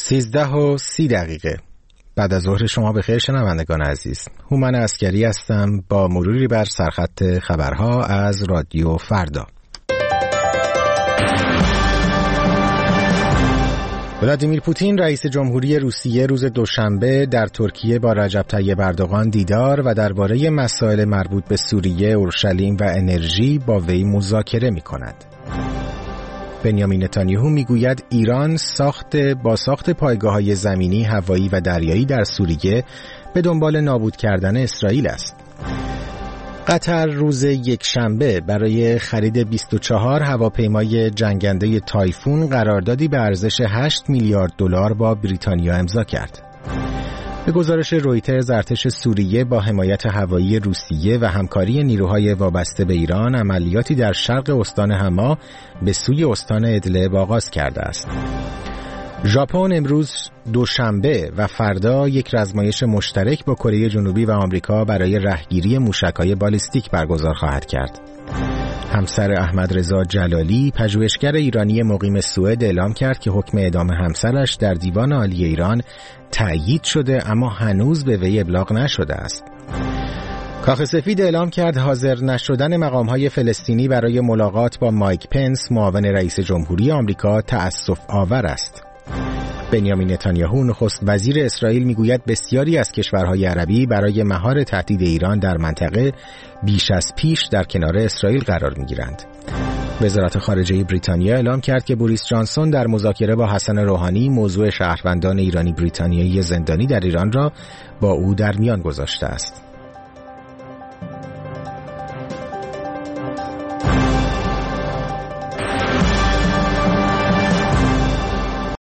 13:30 بعد از ظهر شما بخیر شنوندگان عزیز. هومن عسکری هستم با مروری بر سرخط خبرها از رادیو فردا. ولادیمیر پوتین رئیس جمهوری روسیه روز دوشنبه در ترکیه با رجب طیب اردوغان دیدار و درباره مسائل مربوط به سوریه، اورشلیم و انرژی با وی مذاکره می‌کند. بنیامین نتانیاهو میگوید ایران با ساخت پایگاه‌های زمینی، هوایی و دریایی در سوریه به دنبال نابود کردن اسرائیل است. قطر روز یکشنبه برای خرید 24 هواپیمای جنگنده تایفون قراردادی به ارزش 8 میلیارد دلار با بریتانیا امضا کرد. به گزارش رویترز ارتش سوریه با حمایت هوایی روسیه و همکاری نیروهای وابسته به ایران عملیاتی در شرق استان حما به سوی استان ادلب آغاز کرده است. ژاپن امروز دوشنبه و فردا یک رزمایش مشترک با کره جنوبی و آمریکا برای رهگیری موشک‌های بالیستیک برگزار خواهد کرد. همسر احمد رضا جلالی، پژوهشگر ایرانی مقیم سوئد، اعلام کرد که حکم اعدام همسرش در دیوان عالی ایران تأیید شده اما هنوز به وی ابلاغ نشده است. کاخ سفید اعلام کرد حاضر نشدن مقام‌های فلسطینی برای ملاقات با مایک پنس، معاون رئیس جمهوری آمریکا، تأسف آور است. بنیامین نتانیاهو نخست وزیر اسرائیل میگوید بسیاری از کشورهای عربی برای مهار تهدید ایران در منطقه بیش از پیش در کنار اسرائیل قرار میگیرند. وزارت خارجه بریتانیا اعلام کرد که بوریس جانسون در مذاکره با حسن روحانی موضوع شهروندان ایرانی بریتانیایی زندانی در ایران را با او در میان گذاشته است.